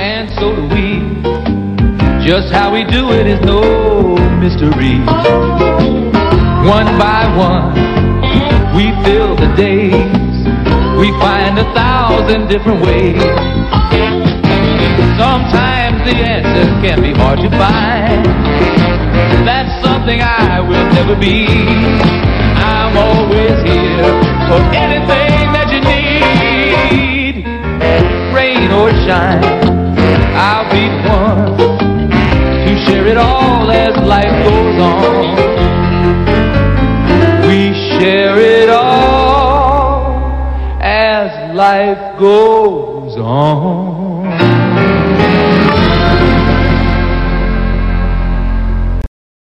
and so do we. Just how we do it is no mystery. One by one, we fill the days. We find 1,000 different ways. Sometimes the answer can be hard to find. That's something I will never be. I'm always here for anything that you need. Rain or shine, I'll be the one to share it all as life goes on. We share it all as life goes on.